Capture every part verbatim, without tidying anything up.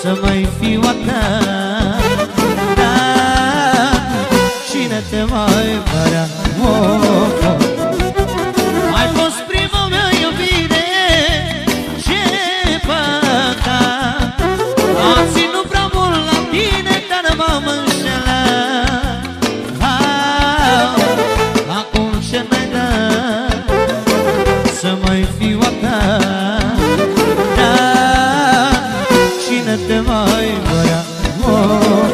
să mai fiu a ta. Da, cine te mai vrea? Oh, oh. Ai fost prima mea iubire, ce păcat. Am ținut prea mult la tine, dar m-am înșelat. Ah, acum ce mai da să mai fiu a ta. Da, cine te mai vrea? Oh,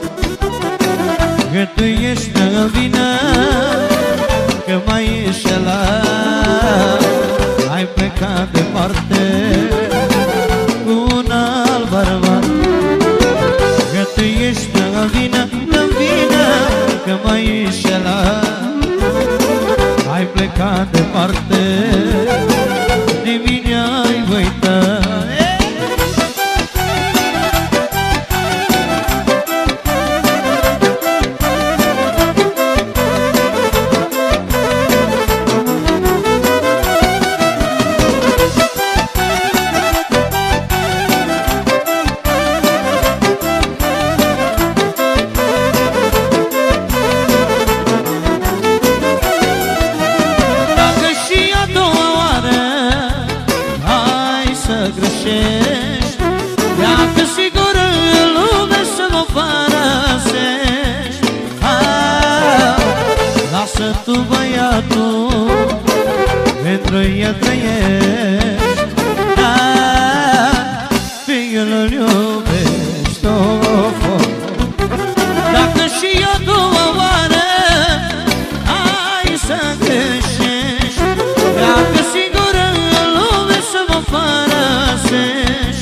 că tu ești de vină, că m-ai înșelat. Ai plecat departe cu un alt bărbat. Că tu ești de vină, de vină, că m-ai înșelat. Ai plecat departe, de mine ai uitat. Dacă sigur în lume să mă părăsești. Ah, lasă tu băiatul, pentru el trăiești. Ah, pe el îl iubești. Oh, oh. Dacă și eu două oară ai să greșești. Dacă sigur în lume să mă părăsești.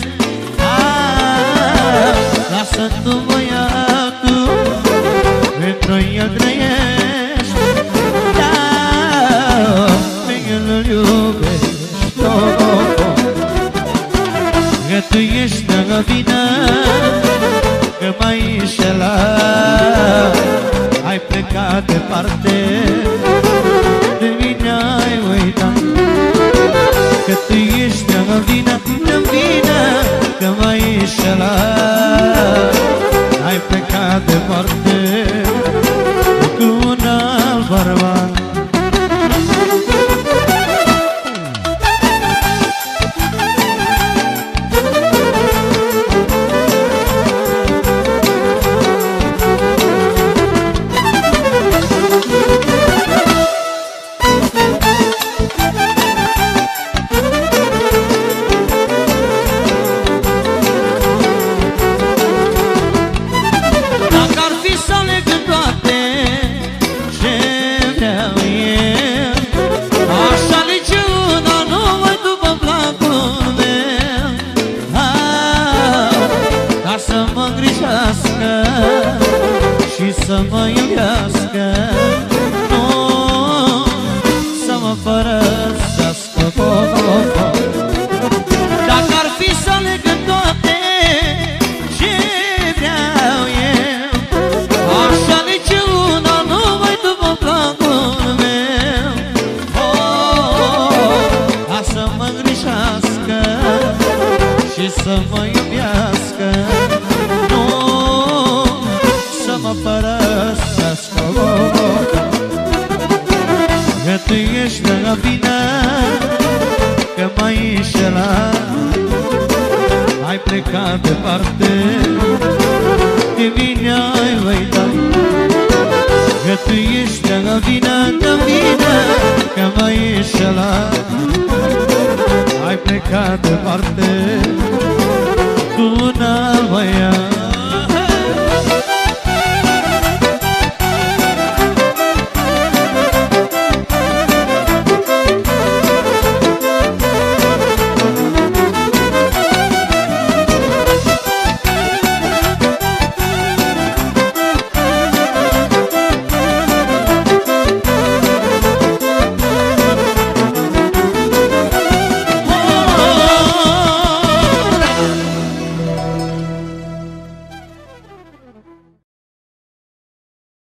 Lasă tu băiatul, pentru el trăiești. Da, pe el îl iubești. Oh, oh, oh. Că tu ești de vină, că m-ai înșelat. Ai plecat departe, de mine ai uitat. Că tu ești de vină, de vină, că m-ai înșelat. Ai plecat departe cu un alt bărbat. Și să mă iubească, nu să mă părăsească. Oh, oh, oh. Dacă ar fi să leg în toate ce vreau eu, aș alege una numai după placul meu. Oh, ca să mă îngrijească și să mă iubească, mă părăsească. Oh, oh. Că tu ești de vină, că m-ai înșelat. Ai plecat departe, de mine ai uitat. Că tu ești de vină, de vină, că m-ai înșelat. Ai plecat departe,